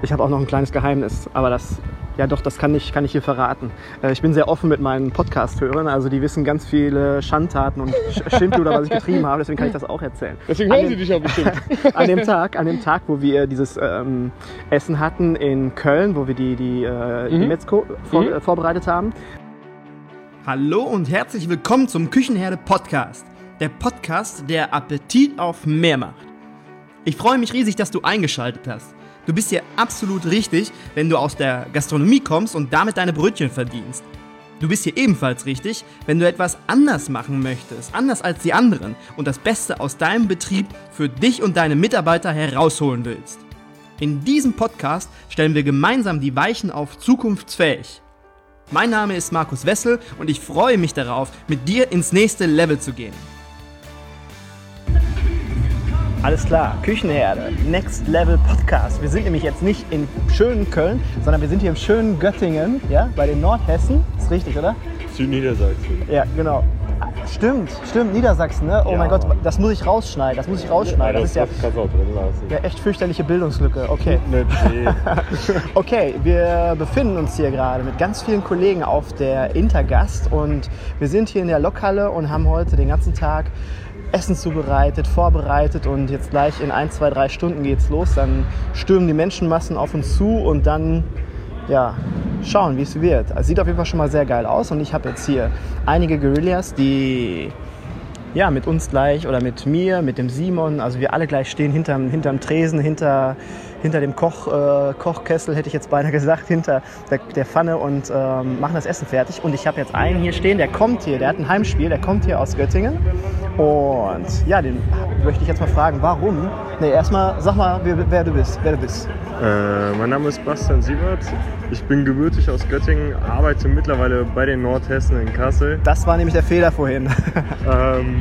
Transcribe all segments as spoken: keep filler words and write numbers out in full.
Ich habe auch noch ein kleines Geheimnis, aber das, ja doch, das kann ich, kann ich hier verraten. Äh, ich bin sehr offen mit meinen Podcast-Hörern, also die wissen ganz viele Schandtaten und Schindluder, was ich getrieben habe, deswegen kann ich das auch erzählen. Deswegen hören sie dich auch bestimmt. an dem Tag, an dem Tag, wo wir dieses ähm, Essen hatten in Köln, wo wir die, die, äh, Mhm. die Metzko vor, Mhm. äh, vorbereitet haben. Hallo und herzlich willkommen zum Küchenherde Podcast. Der Podcast, der Appetit auf mehr macht. Ich freue mich riesig, dass du eingeschaltet hast. Du bist hier absolut richtig, wenn du aus der Gastronomie kommst und damit deine Brötchen verdienst. Du bist hier ebenfalls richtig, wenn du etwas anders machen möchtest, anders als die anderen und das Beste aus deinem Betrieb für dich und deine Mitarbeiter herausholen willst. In diesem Podcast stellen wir gemeinsam die Weichen auf zukunftsfähig. Mein Name ist Markus Wessel und ich freue mich darauf, mit dir ins nächste Level zu gehen. Alles klar, Küchenherde, Next Level Podcast. Wir sind nämlich jetzt nicht in schönen Köln, sondern wir sind hier im schönen Göttingen, ja, bei den Nordhessen. Ist richtig, oder? Südniedersachsen. Ja, genau. Stimmt, stimmt, Niedersachsen, ne? Oh Ja. mein Gott, das muss ich rausschneiden, das muss ich rausschneiden. Das ist ja, kannst du auch drin lassen. ja echt fürchterliche Bildungslücke, okay. Nee. Okay, wir befinden uns hier gerade mit ganz vielen Kollegen auf der Intergast und wir sind hier in der Lokhalle und haben heute den ganzen Tag Essen zubereitet, vorbereitet und jetzt gleich in ein, zwei, drei Stunden geht's los. Dann stürmen die Menschenmassen auf uns zu und dann, ja, schauen, wie es wird. Also sieht auf jeden Fall schon mal sehr geil aus und ich habe jetzt hier einige Guerillas, die ja, mit uns gleich oder mit mir, mit dem Simon, also wir alle gleich stehen hinterm, hinterm Tresen, hinter, hinter dem Koch, äh, Kochkessel, hätte ich jetzt beinahe gesagt, hinter der, der Pfanne und ähm, machen das Essen fertig. Und ich habe jetzt einen hier stehen, der kommt hier, der hat ein Heimspiel, der kommt hier aus Göttingen. Und ja, den möchte ich jetzt mal fragen, warum? Nee, erstmal sag mal, wer, wer du bist, wer du bist. Äh, mein Name ist Bastian Siebert. Ich bin gebürtig aus Göttingen, arbeite mittlerweile bei den Nordhessen in Kassel. Das war nämlich der Fehler vorhin. Ähm,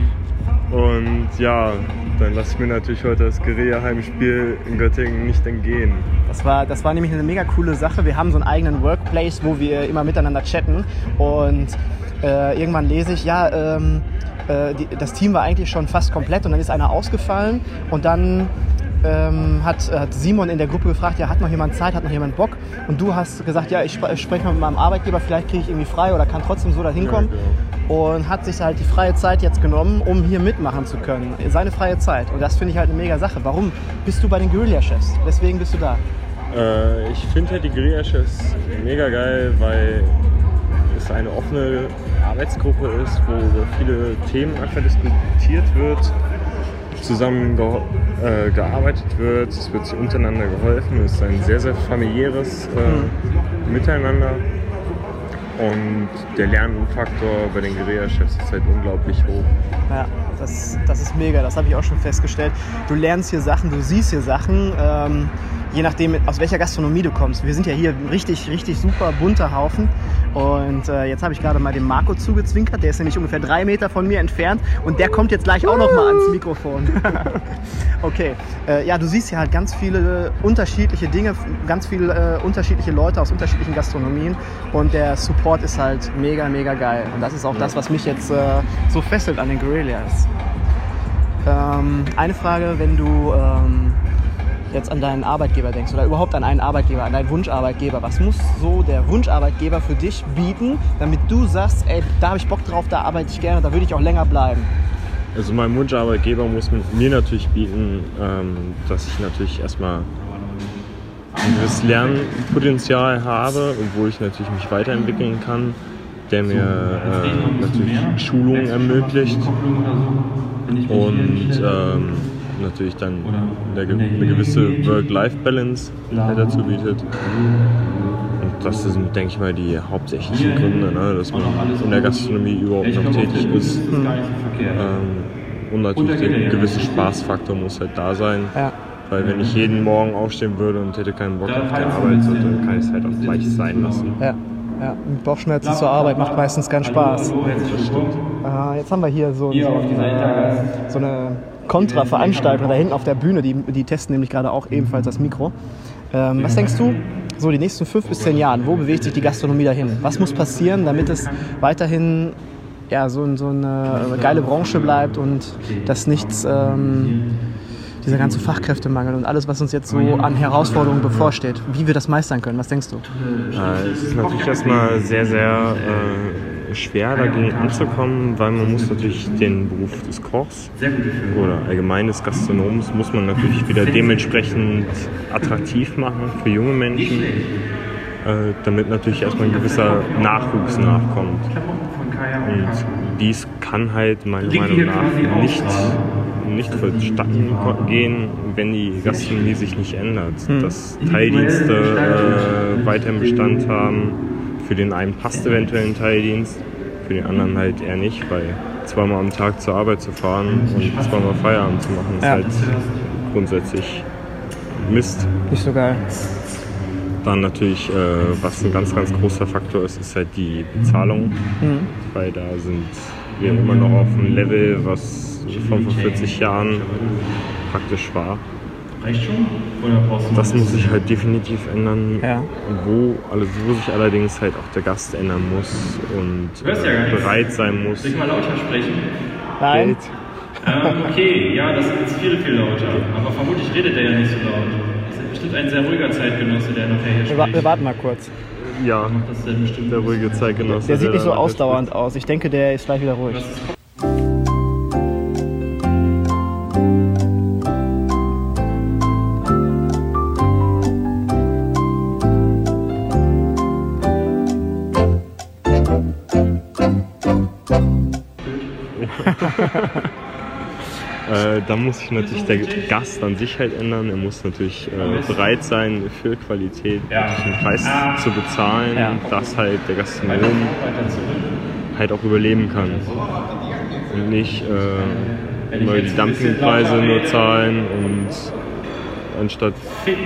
und ja, dann lasse ich mir natürlich heute das Guerilla-Heimspiel in Göttingen nicht entgehen. Das war, das war nämlich eine mega coole Sache. Wir haben so einen eigenen Workplace, wo wir immer miteinander chatten. Und äh, irgendwann lese ich, ja, ähm, äh, die, das Team war eigentlich schon fast komplett und dann ist einer ausgefallen. Und dann ähm, hat, hat Simon in der Gruppe gefragt, ja, hat noch jemand Zeit, hat noch jemand Bock? Und du hast gesagt, ja, ich, ich spreche mal mit meinem Arbeitgeber, vielleicht kriege ich irgendwie frei oder kann trotzdem so da hinkommen. Ja, genau. Und hat sich halt die freie Zeit jetzt genommen, um hier mitmachen zu können. Seine freie Zeit. Und das finde ich halt eine mega Sache. Warum bist du bei den Guerilla-Chefs? Deswegen bist du da. Äh, ich finde halt die Guerilla-Chefs mega geil, weil es eine offene Arbeitsgruppe ist, wo über viele Themen einfach diskutiert wird, zusammen ge äh, gearbeitet wird, es wird sich untereinander geholfen, es ist ein sehr, sehr familiäres äh, Miteinander. Und der Lernfaktor bei den Guerilla-Chefs ist halt unglaublich hoch. Ja, das, das ist mega, das habe ich auch schon festgestellt. Du lernst hier Sachen, du siehst hier Sachen, ähm, je nachdem aus welcher Gastronomie du kommst. Wir sind ja hier ein richtig, richtig super bunter Haufen. Und äh, jetzt habe ich gerade mal dem Marco zugezwinkert, der ist nämlich ungefähr drei Meter von mir entfernt und der kommt jetzt gleich auch noch mal ans Mikrofon. Okay, äh, ja, du siehst hier halt ganz viele unterschiedliche Dinge, ganz viele äh, unterschiedliche Leute aus unterschiedlichen Gastronomien und der Support ist halt mega, mega geil. Und das ist auch das, was mich jetzt äh, so fesselt an den Guerillas. Ähm, eine Frage, wenn du ähm, jetzt an deinen Arbeitgeber denkst oder überhaupt an einen Arbeitgeber, an deinen Wunscharbeitgeber, was muss so der Wunscharbeitgeber für dich bieten, damit du sagst, ey, da habe ich Bock drauf, da arbeite ich gerne, da würde ich auch länger bleiben? Also mein Wunscharbeitgeber muss mit mir natürlich bieten, ähm, dass ich natürlich erstmal ein gewisses Lernpotenzial habe und wo ich natürlich mich weiterentwickeln kann, der mir äh, natürlich Schulungen ermöglicht und ähm, natürlich dann eine, eine gewisse Work-Life-Balance halt dazu bietet. Und das sind, denke ich mal, die hauptsächlichen Gründe, ne, dass man in der Gastronomie überhaupt noch tätig ist. Ähm, und natürlich der gewisse Spaßfaktor muss halt da sein. Ja. Weil wenn ich jeden Morgen aufstehen würde und hätte keinen Bock auf die Arbeit, so, dann kann ich es halt auch gleich sein lassen. Ja, ja. Mit Bauchschmerzen zur Arbeit macht meistens keinen Spaß. Das stimmt. Äh, jetzt haben wir hier so, so, äh, so eine Kontra-Veranstaltung da hinten auf der Bühne, die, die testen nämlich gerade auch ebenfalls das Mikro. Ähm, was denkst du, so die nächsten fünf bis zehn Jahren, wo bewegt sich die Gastronomie dahin? Was muss passieren, damit es weiterhin ja, so, so eine geile Branche bleibt und dass nichts, ähm, dieser ganze Fachkräftemangel und alles, was uns jetzt so an Herausforderungen bevorsteht, wie wir das meistern können. Was denkst du? Äh, es ist natürlich erstmal sehr, sehr äh, schwer dagegen anzukommen, weil man muss natürlich den Beruf des Kochs oder allgemein des Gastronoms muss man natürlich wieder dementsprechend attraktiv machen für junge Menschen, äh, damit natürlich erstmal ein gewisser Nachwuchs nachkommt. Und dies kann halt meiner Meinung nach nicht, nicht vonstatten gehen, wenn die Gastronomie sich nicht ändert. Hm. Dass Teildienste äh, weiterhin Bestand haben. Für den einen passt eventuell ein Teildienst, für den anderen halt eher nicht, weil zweimal am Tag zur Arbeit zu fahren und zweimal Feierabend zu machen, ist ja. halt grundsätzlich Mist. Nicht so geil. Dann natürlich, äh, was ein ganz, ganz großer Faktor ist, ist halt die Bezahlung, mhm. weil da sind wir immer noch auf einem Level, was von vor vierzig Jahren praktisch war. Das muss sich halt definitiv ändern, ja. wo, also wo sich allerdings halt auch der Gast ändern muss und äh, bereit sein muss. Soll ich mal lauter sprechen? Nein. Geld. Ähm, okay, ja, das ist jetzt viel, viel lauter. Aber vermutlich redet er ja nicht so laut. Das ist bestimmt ein sehr ruhiger Zeitgenosse, der nachher hier wir, spricht. wir warten mal kurz. Ja, das denn bestimmt der ruhige Zeitgenosse. Der sieht nicht so der ausdauernd aus. Ich denke, der ist gleich wieder ruhig. äh, da muss sich natürlich der Gast an sich halt ändern. Er muss natürlich äh, bereit sein, für Qualität ja. einen Preis zu bezahlen, ja. dass halt der Gastronom halt auch überleben kann. Und nicht äh, immer die Dumpingpreise nur zahlen und anstatt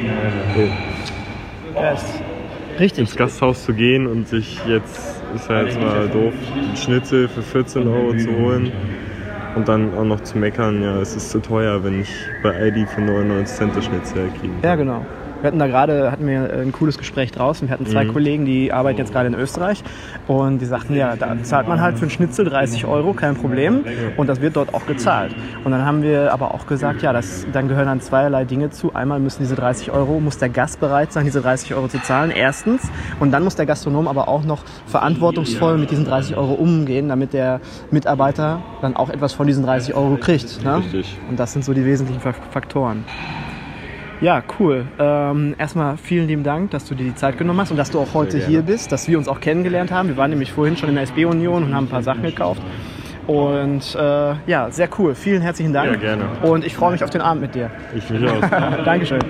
oh, yes. Richtig. ins Gasthaus zu gehen und sich jetzt, ist ja jetzt mal doof, einen Schnitzel für vierzehn Euro zu holen und dann auch noch zu meckern, ja, es ist zu teuer, wenn ich bei Aldi für neunundneunzig Cent das Schnitzel kriege. Ja, genau. Wir hatten da gerade, hatten wir ein cooles Gespräch draußen. Wir hatten zwei mhm. Kollegen, die arbeiten jetzt gerade in Österreich und die sagten, ja, da zahlt man halt für einen Schnitzel dreißig Euro, kein Problem, und das wird dort auch gezahlt. Und dann haben wir aber auch gesagt, ja, das, dann gehören dann zweierlei Dinge zu. Einmal müssen diese dreißig Euro, muss der Gast bereit sein, diese dreißig Euro zu zahlen, erstens. Und dann muss der Gastronom aber auch noch verantwortungsvoll mit diesen dreißig Euro umgehen, damit der Mitarbeiter dann auch etwas von diesen dreißig Euro kriegt. Ne? Richtig. Und das sind so die wesentlichen Faktoren. Ja, cool. Ähm, erstmal vielen lieben Dank, dass du dir die Zeit genommen hast und dass du auch heute hier bist, dass wir uns auch kennengelernt haben. Wir waren nämlich vorhin schon in der S B-Union und haben ein paar Sachen gekauft. Und äh, ja, sehr cool. Vielen herzlichen Dank. Ja, gerne. Und ich freue mich auf den Abend mit dir. Ich mich auch. Dankeschön.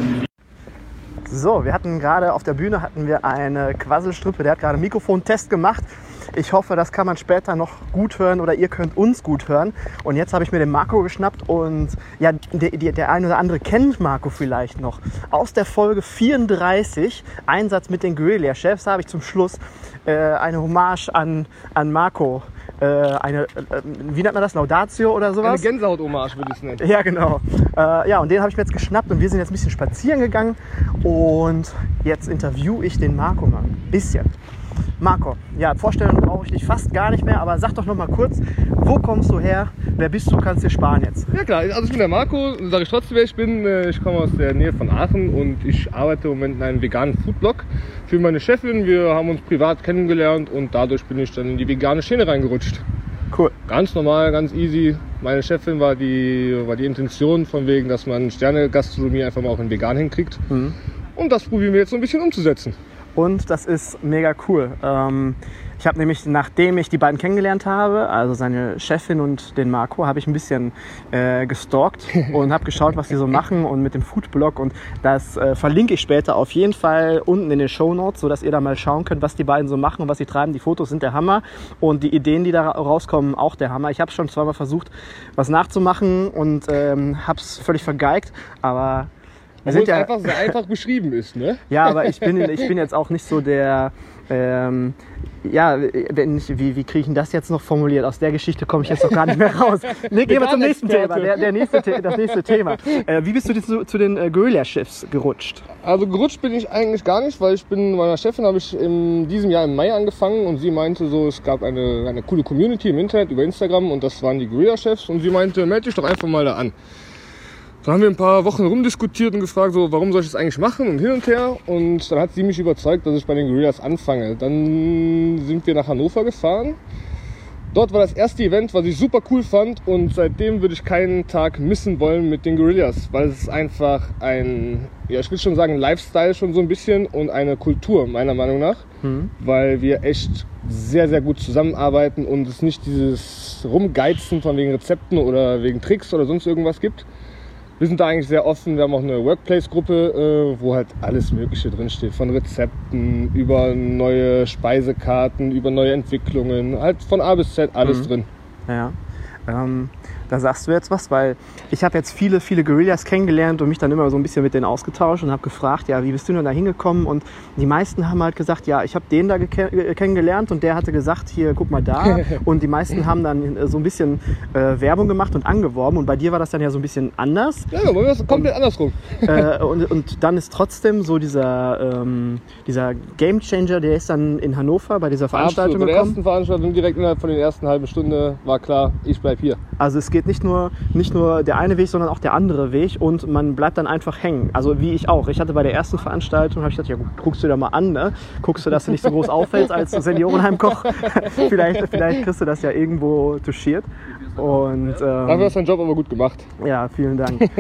So, wir hatten gerade auf der Bühne hatten wir eine Quasselstrippe, der hat gerade einen Mikrofontest gemacht. Ich hoffe, das kann man später noch gut hören oder ihr könnt uns gut hören. Und jetzt habe ich mir den Marco geschnappt und ja, der, der eine oder andere kennt Marco vielleicht noch. Aus der Folge vierunddreißig, Einsatz mit den Guerilla-Chefs, habe ich zum Schluss äh, eine Hommage an, an Marco. Äh, eine, äh, wie nennt man das, Laudatio oder sowas? Eine Gänsehaut-Hommage würde ich es nennen. Ja, genau. Äh, ja, und den habe ich mir jetzt geschnappt und wir sind jetzt ein bisschen spazieren gegangen und jetzt interview ich den Marco mal ein bisschen. Marco, ja, Vorstellung brauche ich dich fast gar nicht mehr, aber sag doch noch mal kurz, wo kommst du her, wer bist du, kannst dir sparen jetzt. Ja klar, also ich bin der Marco, sage ich trotzdem, wer ich bin. Ich komme aus der Nähe von Aachen und ich arbeite im Moment in einem veganen Foodblog für meine Chefin. Wir haben uns privat kennengelernt und dadurch bin ich dann in die vegane Schiene reingerutscht. Cool. Ganz normal, ganz easy. Meine Chefin war die, war die Intention von wegen, dass man Sterne-Gastronomie einfach mal auch in vegan hinkriegt. Mhm. Und das probieren wir jetzt so ein bisschen umzusetzen. Und das ist mega cool. Ähm, ich habe nämlich, nachdem ich die beiden kennengelernt habe, also seine Chefin und den Marco, habe ich ein bisschen äh, gestalkt und habe geschaut, was die so machen und mit dem Foodblog. Und das äh, verlinke ich später auf jeden Fall unten in den Shownotes, sodass ihr da mal schauen könnt, was die beiden so machen und was sie treiben. Die Fotos sind der Hammer und die Ideen, die da rauskommen, auch der Hammer. Ich habe schon zweimal versucht, was nachzumachen und ähm, habe es völlig vergeigt, aber... Wir sind ja einfach sehr einfach beschrieben ist, ne? Ja, aber ich bin, ich bin jetzt auch nicht so der, ähm, ja, wenn ich, wie, wie kriege ich denn das jetzt noch formuliert? Aus der Geschichte komme ich jetzt noch gar nicht mehr raus. Nee, gehen wir zum nächsten Thema, der, der nächste, das nächste Thema. Äh, wie bist du zu, zu den äh, Guerilla-Chefs gerutscht? Also gerutscht bin ich eigentlich gar nicht, weil ich bin meiner Chefin habe ich in diesem Jahr im Mai angefangen und sie meinte so, es gab eine, eine coole Community im Internet über Instagram und das waren die Guerilla-Chefs und sie meinte, melde dich doch einfach mal da an. Dann haben wir ein paar Wochen rumdiskutiert und gefragt, so, warum soll ich das eigentlich machen und hin und her. Und dann hat sie mich überzeugt, dass ich bei den Gorillas anfange. Dann sind wir nach Hannover gefahren. Dort war das erste Event, was ich super cool fand, und seitdem würde ich keinen Tag missen wollen mit den Gorillas, weil es ist einfach ein, ja, ich will schon sagen, Lifestyle schon so ein bisschen und eine Kultur meiner Meinung nach, mhm. weil wir echt sehr, sehr gut zusammenarbeiten und es nicht dieses Rumgeizen von wegen Rezepten oder wegen Tricks oder sonst irgendwas gibt. Wir sind da eigentlich sehr offen. Wir haben auch eine Workplace-Gruppe, wo halt alles Mögliche drinsteht. Von Rezepten über neue Speisekarten, über neue Entwicklungen. Halt von A bis Z alles mhm. drin. Ja, ähm, da sagst du jetzt was, weil ich habe jetzt viele, viele Gorillas kennengelernt und mich dann immer so ein bisschen mit denen ausgetauscht und habe gefragt, ja, wie bist du denn da hingekommen? Und die meisten haben halt gesagt, ja, ich habe den da geke- kennengelernt und der hatte gesagt, hier, guck mal da. Und die meisten haben dann so ein bisschen äh, Werbung gemacht und angeworben, und bei dir war das dann ja so ein bisschen anders. Ja, bei mir war es komplett andersrum. Äh, und, und dann ist trotzdem so dieser, ähm, dieser Game Changer, der ist dann in Hannover bei dieser Veranstaltung Absolut. Bei der gekommen. ersten Veranstaltung direkt innerhalb von den ersten halben Stunde war klar, ich bleib hier. Also es geht nicht nur, nicht nur der eine Weg, sondern auch der andere Weg, und man bleibt dann einfach hängen. Also wie ich auch. Ich hatte bei der ersten Veranstaltung, habe ich gedacht, ja gut, guckst du dir mal an, ne? Guckst du, dass du nicht so groß auffällst als Seniorenheimkoch. vielleicht, vielleicht kriegst du das ja irgendwo touchiert. Und, ähm, Dafür hast du deinen Job aber gut gemacht. Ja, vielen Dank.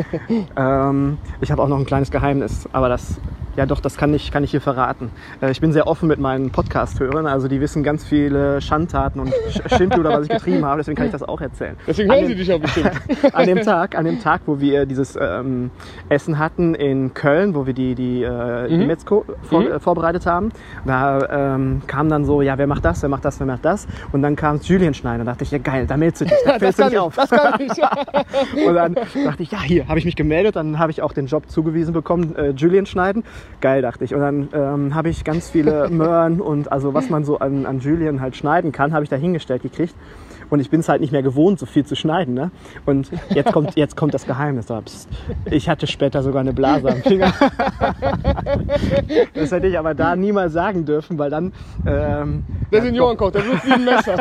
ähm, ich habe auch noch ein kleines Geheimnis, aber das, ja doch, das kann ich, kann ich hier verraten. Äh, ich bin sehr offen mit meinen Podcast-Hörern, also die wissen ganz viele Schandtaten und Schindluder, was ich getrieben habe, deswegen kann ich das auch erzählen. Deswegen hören sie dich auch bestimmt. an dem Tag, an dem Tag, wo wir dieses ähm, Essen hatten in Köln, wo wir die, die, äh, mhm. die Metzko vor, mhm. äh, vorbereitet haben, da ähm, kam dann so, ja, wer macht das, wer macht das, wer macht das, und dann kam Julian Schneider, da dachte ich, ja geil, da meldest du dich, da fällst du nicht auf. Das kann ich. Und dann dachte ich, ja, hier, habe ich mich gemeldet, dann habe ich auch den Job zugewiesen bekommen, äh, Julian schneiden. Geil, dachte ich. Und dann ähm, habe ich ganz viele Möhren und also was man so an, an Julian halt schneiden kann, habe ich da hingestellt gekriegt. Und ich bin es halt nicht mehr gewohnt, so viel zu schneiden. Ne? Und jetzt kommt, jetzt kommt das Geheimnis. Ich hatte später sogar eine Blase am Finger. Das hätte ich aber da niemals sagen dürfen, weil dann... Ähm, der Seniorenkoch, der wird wie ein Messer.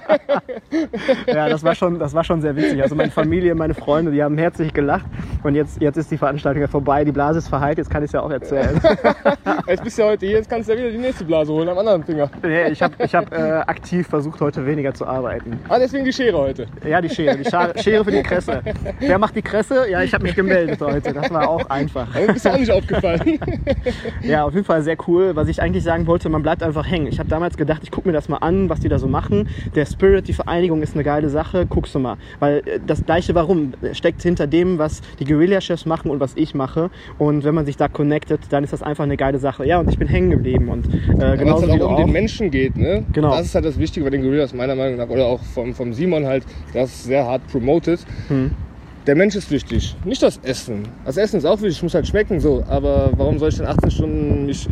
Ja, das war, schon, das war schon sehr witzig. Also meine Familie, meine Freunde, die haben herzlich gelacht. Und jetzt, jetzt ist die Veranstaltung ja vorbei, die Blase ist verheilt, jetzt kann ich es ja auch erzählen. Jetzt bist du ja heute hier, jetzt kannst du ja wieder die nächste Blase holen am anderen Finger. Nee, ich habe ich hab, äh, aktiv versucht, heute weniger zu arbeiten. Ah, deswegen die Schere heute. Ja, die Schere, die Scha- Schere für die Kresse. Wer macht die Kresse? Ja, ich habe mich gemeldet heute, das war auch einfach. Aber ist auch nicht aufgefallen. Ja, auf jeden Fall sehr cool. Was ich eigentlich sagen wollte, man bleibt einfach hängen. Ich habe damals gedacht, ich gucke mir das mal an, was die da so machen. Der Spirit, die Vereinigung ist eine geile Sache, guckst du mal. Weil das gleiche Warum steckt hinter dem, was die Guerilla-Chefs machen und was ich mache. Und wenn man sich da connectet, dann ist das einfach eine geile Sache. Ja, und ich bin hängen geblieben. Und äh, genauso halt wie auch du um auch. den Menschen geht, ne? Genau. Das ist halt das Wichtige bei den Gorillas meiner Meinung nach, oder auch vom, vom Simon halt, das ist sehr hart promoted. Hm. Der Mensch ist wichtig, nicht das Essen. Das Essen ist auch wichtig, muss halt schmecken so. Aber warum soll ich denn achtzehn Stunden mich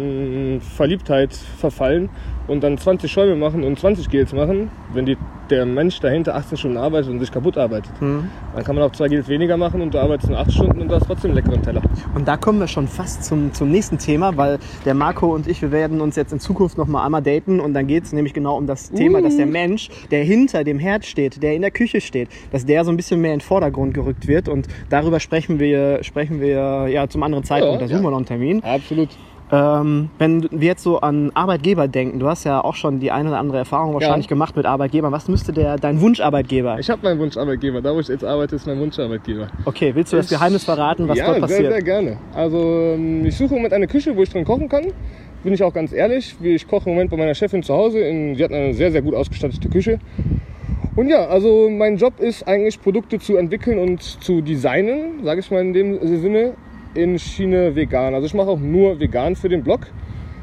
in Verliebtheit verfallen und dann zwanzig Schäume machen und zwanzig Gels machen, wenn die, der Mensch dahinter achtzehn Stunden arbeitet und sich kaputt arbeitet? Hm. Dann kann man auch zwei Gels weniger machen und du arbeitest nur acht Stunden und du hast trotzdem einen leckeren Teller. Und da kommen wir schon fast zum, zum nächsten Thema, weil der Marco und ich, wir werden uns jetzt in Zukunft noch mal einmal daten, und dann geht es nämlich genau um das Thema, uh. dass der Mensch, der hinter dem Herd steht, der in der Küche steht, dass der so ein bisschen mehr in den Vordergrund gerückt wird, und darüber sprechen wir, sprechen wir ja zum anderen Zeitpunkt, ja, da suchen ja. wir noch einen Termin. Absolut. Ähm, wenn wir jetzt so an Arbeitgeber denken, du hast ja auch schon die eine oder andere Erfahrung wahrscheinlich ja. gemacht mit Arbeitgebern. Was müsste der, dein Wunscharbeitgeber? Ich habe meinen Wunscharbeitgeber. Da, wo ich jetzt arbeite, ist mein Wunscharbeitgeber. Okay, willst du das ich, Geheimnis verraten, was ja, dort passiert? Ja, sehr, sehr gerne. Also ich suche im Moment eine Küche, wo ich drin kochen kann. Bin ich auch ganz ehrlich. Ich koche im Moment bei meiner Chefin zu Hause. In, sie hat eine sehr, sehr gut ausgestattete Küche. Und ja, also mein Job ist eigentlich, Produkte zu entwickeln und zu designen, sage ich mal in dem Sinne, in Schiene vegan. Also ich mache auch nur vegan für den Blog.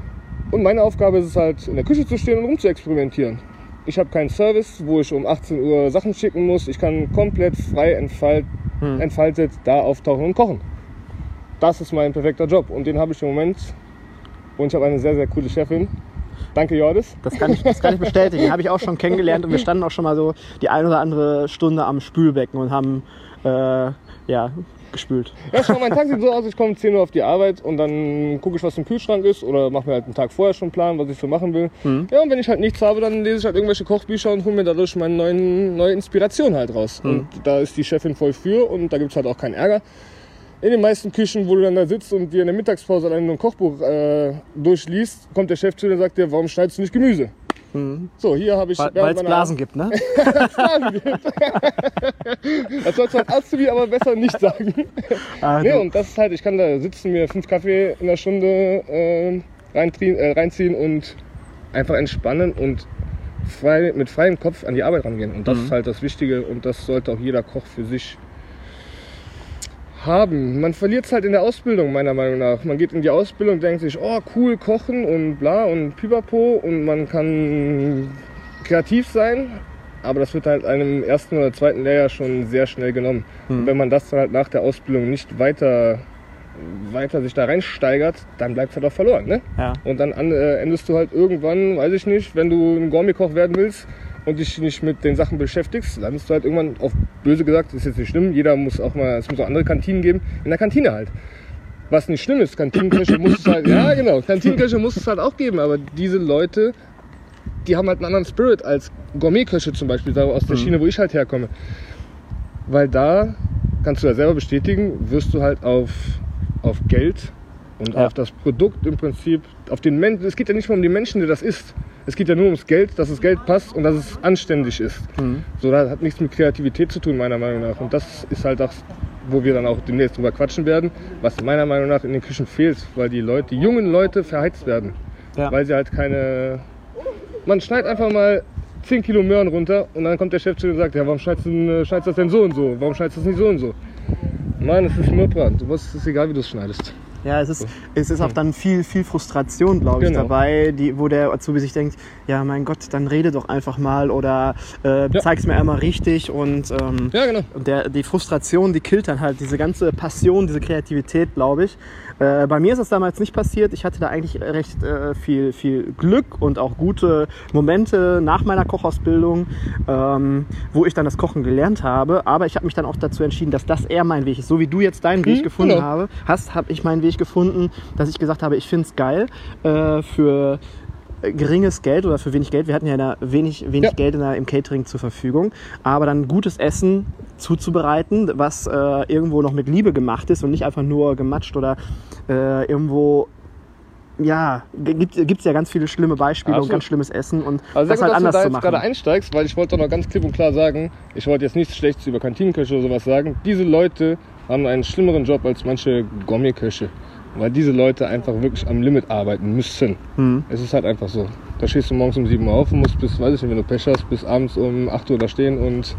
Und meine Aufgabe ist es halt, in der Küche zu stehen und rum zu experimentieren. Ich habe keinen Service, wo ich um achtzehn Uhr Sachen schicken muss. Ich kann komplett frei entfalt, hm. entfaltet da auftauchen und kochen. Das ist mein perfekter Job, und den habe ich im Moment. Und ich habe eine sehr, sehr coole Chefin. Danke, Jordis. Das kann ich, das kann ich bestätigen. Habe ich auch schon kennengelernt, und wir standen auch schon mal so die eine oder andere Stunde am Spülbecken und haben äh, ja, gespült. Ja, schau, mein Tag sieht so aus, ich komme um zehn Uhr auf die Arbeit und dann gucke ich, was im Kühlschrank ist oder mache mir halt einen Tag vorher schon einen Plan, was ich so machen will. Mhm. Ja, und wenn ich halt nichts habe, dann lese ich halt irgendwelche Kochbücher und hole mir dadurch meine neuen, neue Inspiration halt raus. Mhm. Und da ist die Chefin voll für und da gibt es halt auch keinen Ärger. In den meisten Küchen, wo du dann da sitzt und dir in der Mittagspause allein nur ein Kochbuch äh, durchliest, kommt der Chef zu dir und sagt dir, warum schneidest du nicht Gemüse? Mhm. So, hier habe ich... Weil es Blasen gibt, ne? Weil es Blasen gibt. Das sollst du als Azubi aber besser nicht sagen. Ah, nee, und das ist halt, ich kann da sitzen, mir fünf Kaffee in der Stunde äh, reinziehen, äh, reinziehen und einfach entspannen und frei, mit freiem Kopf an die Arbeit rangehen. Und das mhm. ist halt das Wichtige und das sollte auch jeder Koch für sich haben. Man verliert es halt in der Ausbildung, meiner Meinung nach. Man geht in die Ausbildung und denkt sich, oh cool, kochen und bla und pipapo und man kann kreativ sein, aber das wird halt einem ersten oder zweiten Lehrjahr schon sehr schnell genommen. Mhm. Und wenn man das dann halt nach der Ausbildung nicht weiter, weiter sich da reinsteigert, dann bleibt es halt auch verloren. Ne? Ja. Und dann an, äh, endest du halt irgendwann, weiß ich nicht, wenn du ein Gourmetkoch werden willst, und dich nicht mit den Sachen beschäftigst, landest du halt irgendwann, auf böse gesagt, ist jetzt nicht schlimm, jeder muss auch mal, es muss auch andere Kantinen geben, in der Kantine halt. Was nicht schlimm ist, Kantinenköche muss es halt, ja genau, Kantinenköche muss es halt auch geben, aber diese Leute, die haben halt einen anderen Spirit als Gourmetköche zum Beispiel, aus der Schiene, wo ich halt herkomme. Weil da, kannst du ja selber bestätigen, wirst du halt auf, auf Geld und ja. auf das Produkt im Prinzip, auf den Menschen, es geht ja nicht mal um die Menschen, der das isst. Es geht ja nur ums Geld, dass das Geld passt und dass es anständig ist. Mhm. So, das hat nichts mit Kreativität zu tun, meiner Meinung nach. Und das ist halt das, wo wir dann auch demnächst drüber quatschen werden, was meiner Meinung nach in den Küchen fehlt, weil die Leute, die jungen Leute verheizt werden. Ja. Weil sie halt keine... Man schneidet einfach mal zehn Kilo Möhren runter und dann kommt der Chef zu dir und sagt, ja, warum schneidest du, schneidest du das denn so und so? Warum schneidest du das nicht so und so? Mann, es ist Möhrbrand. Du weißt, es ist egal, wie du es schneidest. Ja, es ist, es ist auch dann viel, viel Frustration, glaube ich, genau. dabei, die, wo der Azubi sich denkt, ja mein Gott, dann rede doch einfach mal oder äh, ja. zeig's mir einmal richtig und, ähm, ja, genau. und der, die Frustration, die killt dann halt diese ganze Passion, diese Kreativität, glaube ich. Äh, bei mir ist das damals nicht passiert. Ich hatte da eigentlich recht äh, viel, viel Glück und auch gute Momente nach meiner Kochausbildung, ähm, wo ich dann das Kochen gelernt habe. Aber ich habe mich dann auch dazu entschieden, dass das eher mein Weg ist. So wie du jetzt deinen Weg mhm, gefunden genau. habe, hast, habe ich meinen Weg gefunden, dass ich gesagt habe, ich finde es geil äh, für geringes Geld oder für wenig Geld. Wir hatten ja da wenig, wenig ja. Geld in der, im Catering zur Verfügung. Aber dann gutes Essen zuzubereiten, was äh, irgendwo noch mit Liebe gemacht ist und nicht einfach nur gematscht oder äh, irgendwo... Ja, gibt es ja ganz viele schlimme Beispiele Absolut. und ganz schlimmes Essen und also das gut, halt anders dass du da zu jetzt machen. gerade einsteigst, weil ich wollte doch noch ganz klipp und klar sagen, ich wollte jetzt nichts Schlechtes über Kantinenköche oder sowas sagen. Diese Leute haben einen schlimmeren Job als manche Gourmetköche, weil diese Leute einfach wirklich am Limit arbeiten müssen. Hm. Es ist halt einfach so. Da stehst du morgens um sieben Uhr auf und musst bis, weiß ich nicht, wenn du Pech hast, bis abends um acht Uhr da stehen und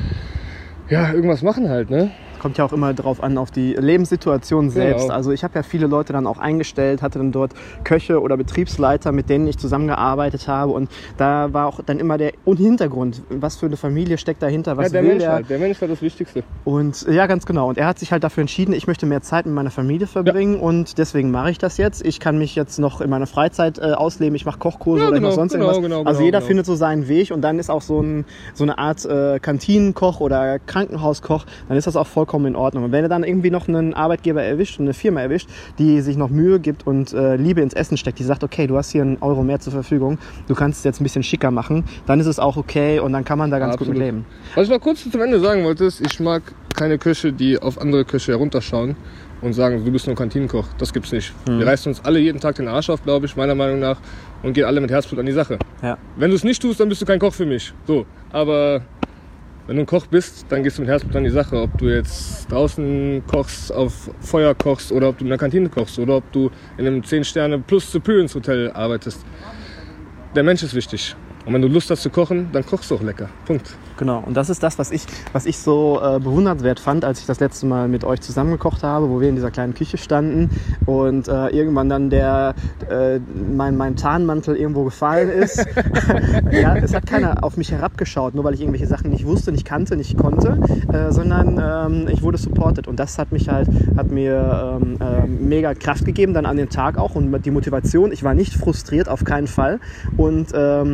ja, irgendwas machen halt, ne? Kommt ja auch immer drauf an, auf die Lebenssituation selbst. Genau. Also ich habe ja viele Leute dann auch eingestellt, hatte dann dort Köche oder Betriebsleiter, mit denen ich zusammengearbeitet habe. Und da war auch dann immer der Hintergrund, was für eine Familie steckt dahinter, was ja, der will Mensch der. halt. Der Mensch war das Wichtigste. Und ja, ganz genau. Und er hat sich halt dafür entschieden, ich möchte mehr Zeit mit meiner Familie verbringen ja. und deswegen mache ich das jetzt. Ich kann mich jetzt noch in meiner Freizeit äh, ausleben, ich mache Kochkurse ja, oder genau, ich mache sonst genau, irgendwas. Genau, also genau, jeder genau. findet so seinen Weg und dann ist auch so, ein, so eine Art äh, Kantinenkoch oder Krankenhauskoch, dann ist das auch vollkommen in Ordnung. Und wenn er dann irgendwie noch einen Arbeitgeber erwischt und eine Firma erwischt, die sich noch Mühe gibt und äh, Liebe ins Essen steckt, die sagt, okay, du hast hier einen Euro mehr zur Verfügung, du kannst es jetzt ein bisschen schicker machen, dann ist es auch okay und dann kann man da ganz Absolut. gut mit leben. Was ich noch kurz zum Ende sagen wollte, ist, ich mag keine Köche, die auf andere Köche herunterschauen und sagen, du bist nur Kantinenkoch. Das gibt's nicht. Mhm. Wir reißen uns alle jeden Tag den Arsch auf, glaube ich, meiner Meinung nach, und gehen alle mit Herzblut an die Sache. Ja. Wenn du es nicht tust, dann bist du kein Koch für mich. So, aber wenn du ein Koch bist, dann gehst du mit Herzblut an die Sache. Ob du jetzt draußen kochst, auf Feuer kochst oder ob du in der Kantine kochst oder ob du in einem zehn Sterne plus Superience Hotel arbeitest. Der Mensch ist wichtig. Und wenn du Lust hast zu kochen, dann kochst du auch lecker. Punkt. Genau, und das ist das, was ich, was ich so äh, bewundernswert fand, als ich das letzte Mal mit euch zusammengekocht habe, wo wir in dieser kleinen Küche standen und äh, irgendwann dann der, äh, mein, mein Tarnmantel irgendwo gefallen ist. Ja, es hat keiner auf mich herabgeschaut, nur weil ich irgendwelche Sachen nicht wusste, nicht kannte, nicht konnte, äh, sondern ähm, ich wurde supported und das hat mich halt, hat mir ähm, äh, mega Kraft gegeben, dann an den Tag auch und die Motivation. Ich war nicht frustriert, auf keinen Fall und ähm,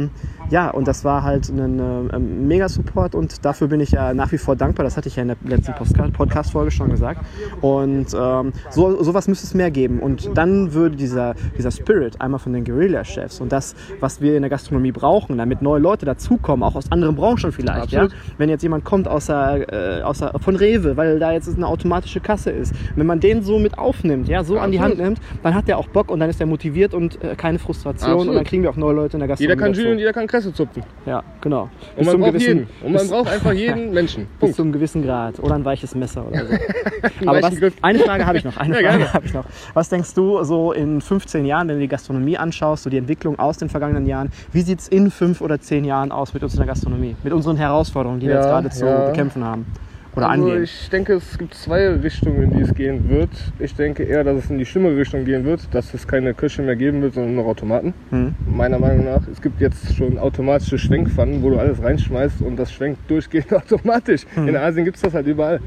ja, und das war halt ein äh, Mega-Support und dafür bin ich ja nach wie vor dankbar. Das hatte ich ja in der letzten Podcast-Folge schon gesagt. Und ähm, so, sowas müsste es mehr geben. Und dann würde dieser, dieser Spirit einmal von den Guerilla-Chefs und das, was wir in der Gastronomie brauchen, damit neue Leute dazukommen, auch aus anderen Branchen vielleicht. Ja? Wenn jetzt jemand kommt außer, äh, außer, von Rewe, weil da jetzt eine automatische Kasse ist. Wenn man den so mit aufnimmt, ja, so Absolut. an die Hand nimmt, dann hat der auch Bock und dann ist er motiviert und äh, keine Frustration. Absolut. Und dann kriegen wir auch neue Leute in der Gastronomie. Jeder kann Gin und jeder kann Kresse zupfen. Ja, genau. Und man braucht jeden. Und man braucht einfach jeden Menschen. Punkt. Bis zu einem gewissen Grad. Oder ein weiches Messer oder so. Aber was, eine Frage habe ich noch. Eine ja, Frage habe ich noch. Was denkst du so in fünfzehn Jahren, wenn du die Gastronomie anschaust, so die Entwicklung aus den vergangenen Jahren, wie sieht es in fünf oder zehn Jahren aus mit unserer Gastronomie? Mit unseren Herausforderungen, die ja, wir jetzt gerade zu ja. bekämpfen haben? Oder also angehen? Ich denke, es gibt zwei Richtungen, in die es gehen wird. Ich denke eher, dass es in die schlimmere Richtung gehen wird, dass es keine Küche mehr geben wird, sondern nur Automaten. Hm. Meiner Meinung nach. Es gibt jetzt schon automatische Schwenkpfannen, wo du alles reinschmeißt und das schwenkt durchgehend automatisch. Hm. In Asien gibt es das halt überall.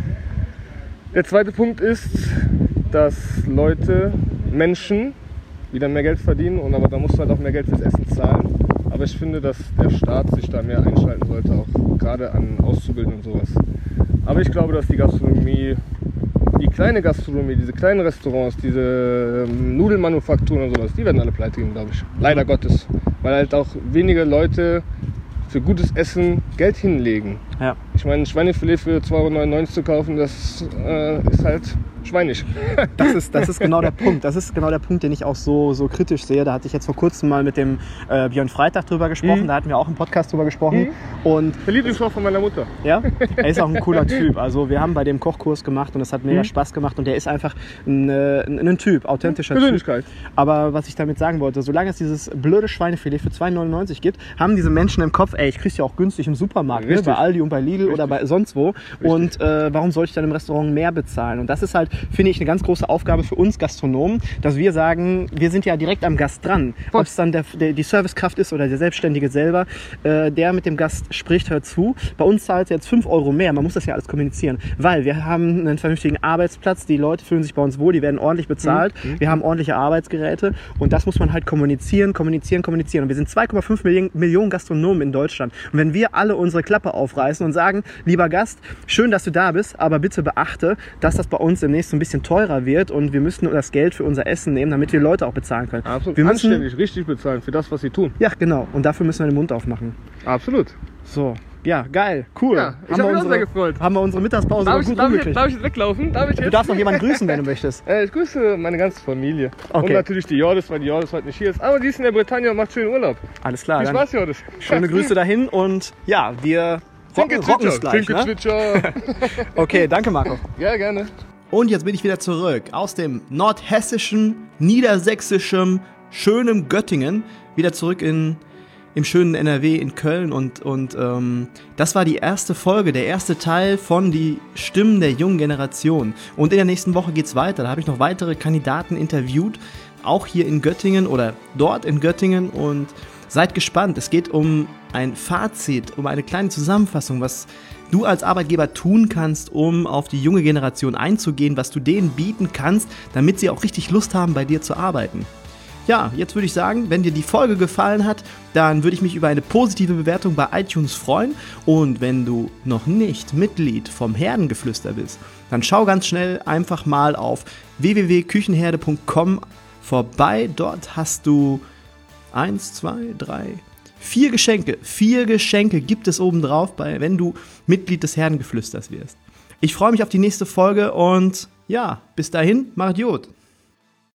Der zweite Punkt ist, dass Leute, Menschen wieder mehr Geld verdienen, und aber da musst du halt auch mehr Geld fürs Essen zahlen. Aber ich finde, dass der Staat sich da mehr einschalten sollte, auch gerade an Auszubildenden und sowas. Aber ich glaube, dass die Gastronomie, die kleine Gastronomie, diese kleinen Restaurants, diese ähm, Nudelmanufakturen und sowas, die werden alle pleite gehen, glaube ich. Leider Gottes. Weil halt auch wenige Leute für gutes Essen Geld hinlegen. Ja. Ich meine, ein Schweinefilet für zwei Euro neunundneunzig zu kaufen, das äh, ist halt schweinig. Das ist, das ist genau der Punkt. Das ist genau der Punkt, den ich auch so, so kritisch sehe. Da hatte ich jetzt vor kurzem mal mit dem äh, Björn Freitag drüber gesprochen. Mhm. Da hatten wir auch im Podcast drüber gesprochen. Mhm. Und der Lieblingskoch von meiner Mutter. Ja, er ist auch ein cooler Typ. Also wir haben bei dem Kochkurs gemacht und es hat mega mhm. Spaß gemacht. Und der ist einfach ein, ein, ein Typ, authentischer Persönlichkeit. Typ. Aber was ich damit sagen wollte, solange es dieses blöde Schweinefilet für zwei Euro neunundneunzig gibt, haben diese Menschen im Kopf, ey, ich krieg's ja auch günstig im Supermarkt, ne? Bei Aldi und bei Lidl Richtig. Oder bei sonst wo. Richtig. Und äh, warum soll ich dann im Restaurant mehr bezahlen? Und das ist halt, finde ich, eine ganz große Aufgabe für uns Gastronomen, dass wir sagen, wir sind ja direkt am Gast dran. Ob es dann der, der, die Servicekraft ist oder der Selbstständige selber, äh, der mit dem Gast spricht, hört zu. Bei uns zahlt er jetzt fünf Euro mehr. Man muss das ja alles kommunizieren, weil wir haben einen vernünftigen Arbeitsplatz. Die Leute fühlen sich bei uns wohl, die werden ordentlich bezahlt. Mhm. Wir haben ordentliche Arbeitsgeräte und das muss man halt kommunizieren, kommunizieren, kommunizieren. Und wir sind zwei Komma fünf Millionen Gastronomen in Deutschland. Und wenn wir alle unsere Klappe aufreißen und sagen, lieber Gast, schön, dass du da bist, aber bitte beachte, dass das bei uns demnächst ein bisschen teurer wird und wir müssen das Geld für unser Essen nehmen, damit wir Leute auch bezahlen können. Absolut. Wir müssen anständig, richtig bezahlen für das, was sie tun. Ja, genau. Und dafür müssen wir den Mund aufmachen. Absolut. So. Ja, geil, cool. Ja, ich habe mich auch sehr gefreut. Haben wir unsere Mittagspause darf ich, gut darf rumgekriegt. Ich, darf ich jetzt weglaufen? Darf ich du jetzt? darfst noch jemanden grüßen, wenn du möchtest. Äh, ich grüße meine ganze Familie. Okay. Und natürlich die Jordis, weil die Jordis heute nicht hier ist. Aber die ist in der Bretagne und macht schönen Urlaub. Alles klar. Viel Spaß, Jordis. Schöne Grüße dahin und ja, wir rocken, rocken es gleich. Ne? Okay, danke Marco. Ja, gerne. Und jetzt bin ich wieder zurück aus dem nordhessischen, niedersächsischen, schönen Göttingen. Wieder zurück in... im schönen N R W in Köln und, und ähm, das war die erste Folge, der erste Teil von die Stimmen der jungen Generation. Und in der nächsten Woche geht's weiter, da habe ich noch weitere Kandidaten interviewt, auch hier in Göttingen oder dort in Göttingen und seid gespannt, es geht um ein Fazit, um eine kleine Zusammenfassung, was du als Arbeitgeber tun kannst, um auf die junge Generation einzugehen, was du denen bieten kannst, damit sie auch richtig Lust haben, bei dir zu arbeiten. Ja, jetzt würde ich sagen, wenn dir die Folge gefallen hat, dann würde ich mich über eine positive Bewertung bei iTunes freuen. Und wenn du noch nicht Mitglied vom Herdengeflüster bist, dann schau ganz schnell einfach mal auf w w w punkt küchenherde punkt com vorbei. Dort hast du eins, zwei, drei, vier Geschenke. Vier Geschenke gibt es oben drauf, wenn du Mitglied des Herdengeflüsters wirst. Ich freue mich auf die nächste Folge und ja, bis dahin, macht Jod.